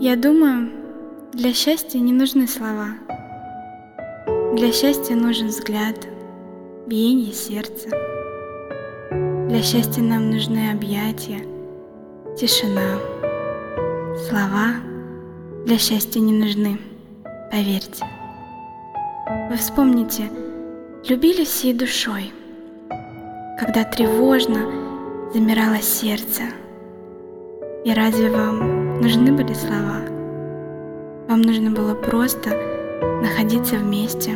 Я думаю, для счастья не нужны слова. Для счастья нужен взгляд, биение сердца. Для счастья нам нужны объятия, тишина. Слова для счастья не нужны, поверьте. Вы вспомните, любили всей душой, когда тревожно замирало сердце. И разве вам нужны были слова? Вам нужно было просто находиться вместе.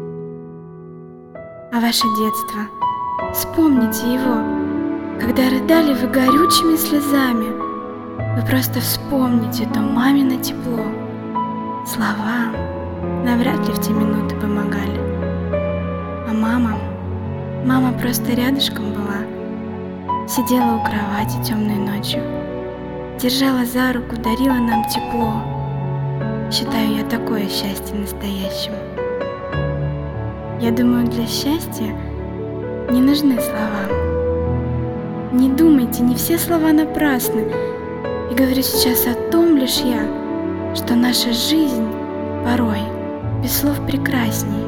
А ваше детство, вспомните его, когда рыдали вы горючими слезами. Вы просто вспомните то мамино тепло. Слова навряд ли в те минуты помогали. А мама просто рядышком была, сидела у кровати темной ночью, держала за руку, дарила нам тепло. Считаю я такое счастье настоящим. Я думаю, для счастья не нужны слова. Не думайте, не все слова напрасны. И говорю сейчас о том лишь я, что наша жизнь порой без слов прекрасней.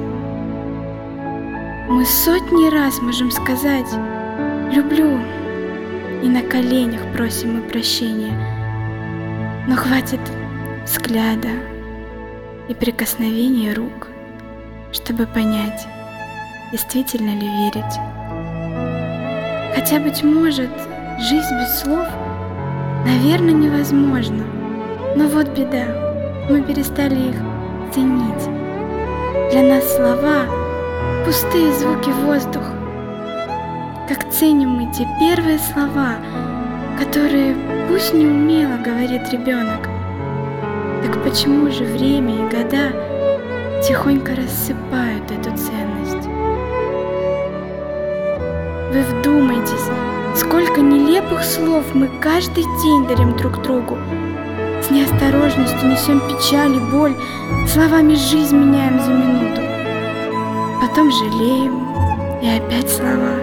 Мы сотни раз можем сказать «люблю», и на коленях просим мы прощения. Но хватит взгляда и прикосновения рук, чтобы понять, действительно ли верить. Хотя, быть может, жизнь без слов, наверное, невозможна. Но вот беда, мы перестали их ценить. Для нас слова — пустые звуки воздуха. Как ценим мы те первые слова, которые пусть неумело говорит ребенок. Так почему же время и года тихонько рассыпают эту ценность? Вы вдумайтесь, сколько нелепых слов мы каждый день дарим друг другу. С неосторожностью несем печаль и боль, словами жизнь меняем за минуту. Потом жалеем, и опять слова.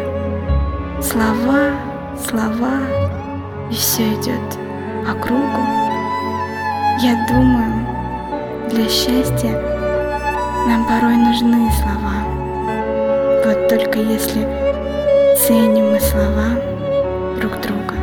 Слова, и все идет по кругу. Я думаю, для счастья нам порой нужны слова. Вот только если ценим мы слова друг друга.